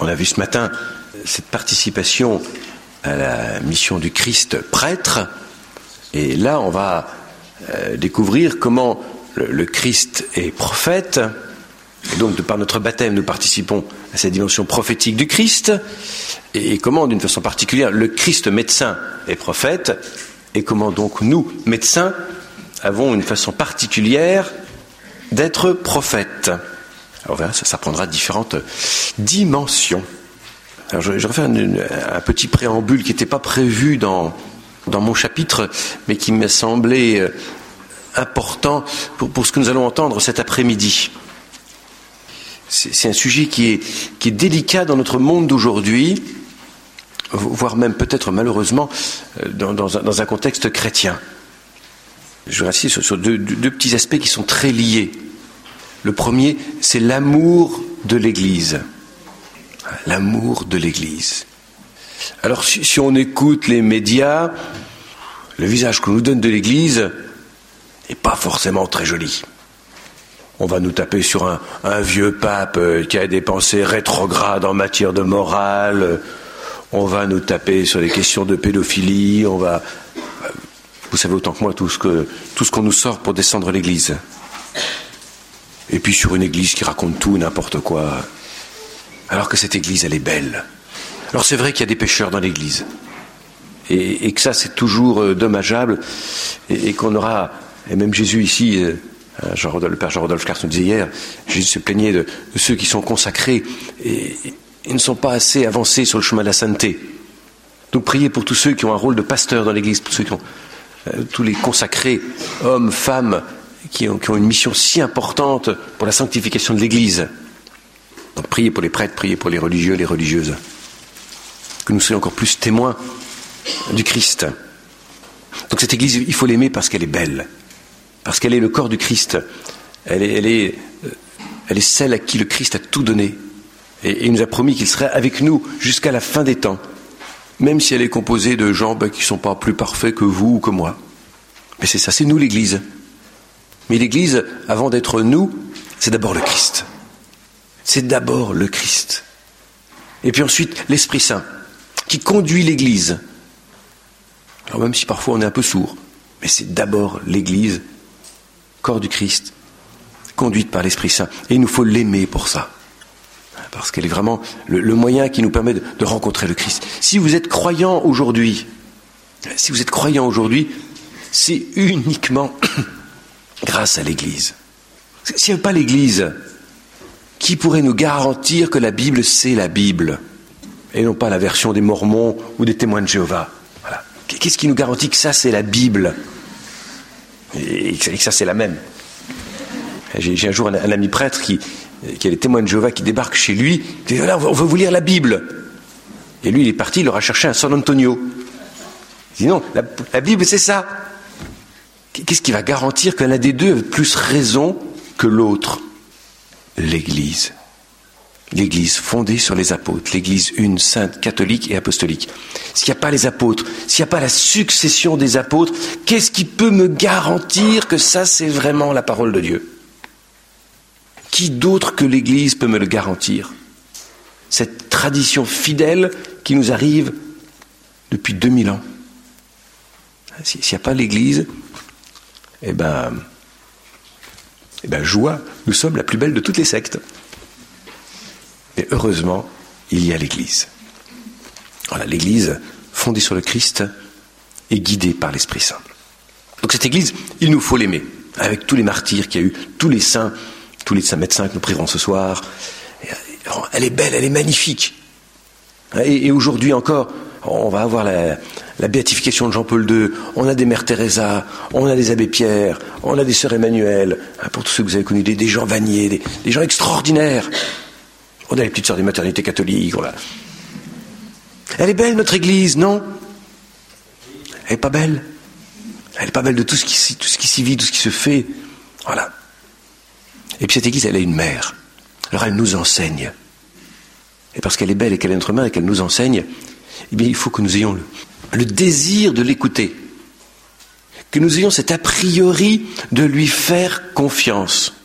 On a vu ce matin cette participation à la mission du Christ prêtre. Et là, on va découvrir comment le Christ est prophète. Et donc, de par notre baptême, nous participons à cette dimension prophétique du Christ. Et comment, d'une façon particulière, le Christ médecin est prophète. Et comment donc nous, médecins, avons une façon particulière d'être prophètes. Alors voilà, ça prendra différentes dimensions. Alors je vais faire un petit préambule qui n'était pas prévu dans mon chapitre, mais qui m'a semblé important pour ce que nous allons entendre cet après-midi. C'est un sujet qui est délicat dans notre monde d'aujourd'hui, voire même peut-être malheureusement dans un contexte chrétien. Je vais insister sur deux petits aspects qui sont très liés. Le premier, c'est l'amour de l'Église. L'amour de l'Église. Alors, si on écoute les médias, le visage qu'on nous donne de l'Église n'est pas forcément très joli. On va nous taper sur un vieux pape qui a des pensées rétrogrades en matière de morale. On va nous taper sur des questions de pédophilie. Vous savez autant que moi tout ce qu'on nous sort pour descendre l'Église. Et puis sur une Église qui raconte tout, n'importe quoi. Alors que cette Église, elle est belle. Alors c'est vrai qu'il y a des pécheurs dans l'Église. Et que ça, c'est toujours dommageable. Et qu'on aura... Et même Jésus ici, le Père Jean-Rodolphe Cars nous disait hier, Jésus se plaignait de ceux qui sont consacrés et ne sont pas assez avancés sur le chemin de la sainteté. Donc priez pour tous ceux qui ont un rôle de pasteur dans l'Église, pour ceux qui ont... tous les consacrés, hommes, femmes, qui ont une mission si importante pour la sanctification de l'Église. Donc priez pour les prêtres, priez pour les religieux, les religieuses. Que nous soyons encore plus témoins du Christ. Donc cette Église, il faut l'aimer parce qu'elle est belle. Parce qu'elle est le corps du Christ. Elle est celle à qui le Christ a tout donné. Et il nous a promis qu'il serait avec nous jusqu'à la fin des temps. Même si elle est composée de gens qui ne sont pas plus parfaits que vous ou que moi. Mais c'est ça, c'est nous l'Église. Mais l'Église, avant d'être nous, c'est d'abord le Christ. C'est d'abord le Christ. Et puis ensuite, l'Esprit Saint, qui conduit l'Église. Alors même si parfois on est un peu sourd, mais c'est d'abord l'Église, corps du Christ, conduite par l'Esprit Saint. Et il nous faut l'aimer pour ça. Parce qu'elle est vraiment le moyen qui nous permet de rencontrer le Christ. Si vous êtes croyant aujourd'hui, c'est uniquement grâce à l'Église. S'il n'y avait pas l'Église, qui pourrait nous garantir que la Bible, c'est la Bible, et non pas la version des Mormons ou des témoins de Jéhovah? Voilà. Qu'est-ce qui nous garantit que ça, c'est la Bible et que ça, c'est la même? J'ai un jour un ami prêtre qui a des témoins de Jéhovah qui débarquent chez lui, qui dit, voilà, on veut vous lire la Bible. Et lui, il est parti, il leur a cherché un San Antonio. Il dit non, la Bible, c'est ça. Qu'est-ce qui va garantir qu'un des deux a plus raison que l'autre? L'Église. L'Église fondée sur les apôtres. L'Église une, sainte, catholique et apostolique. S'il n'y a pas les apôtres, s'il n'y a pas la succession des apôtres, qu'est-ce qui peut me garantir que ça, c'est vraiment la parole de Dieu? Qui d'autre que l'Église peut me le garantir? Cette tradition fidèle qui nous arrive depuis 2000 ans. S'il n'y a pas l'Église, joie, nous sommes la plus belle de toutes les sectes. Mais heureusement, il y a l'Église. Voilà, l'Église, fondée sur le Christ, est guidée par l'Esprit Saint. Donc cette Église, il nous faut l'aimer, avec tous les martyrs qu'il y a eu, tous les saints médecins que nous prierons ce soir. Elle est belle, elle est magnifique. Et aujourd'hui encore, on va avoir la béatification de Jean-Paul II, on a des Mères Teresa, on a des Abbés Pierre, on a des Sœurs Emmanuel, pour tous ceux que vous avez connus, des gens Vanier, des gens extraordinaires. On a les petites sœurs des maternités catholiques. Voilà. Elle est belle, notre Église, non? Elle n'est pas belle. Elle n'est pas belle de tout ce qui s'y vit, tout ce qui se fait. Voilà. Et puis cette Église, elle a une mère. Alors elle nous enseigne. Et parce qu'elle est belle et qu'elle est notre mère et qu'elle nous enseigne, eh bien il faut que nous ayons le désir de l'écouter. Que nous ayons cet a priori de lui faire confiance.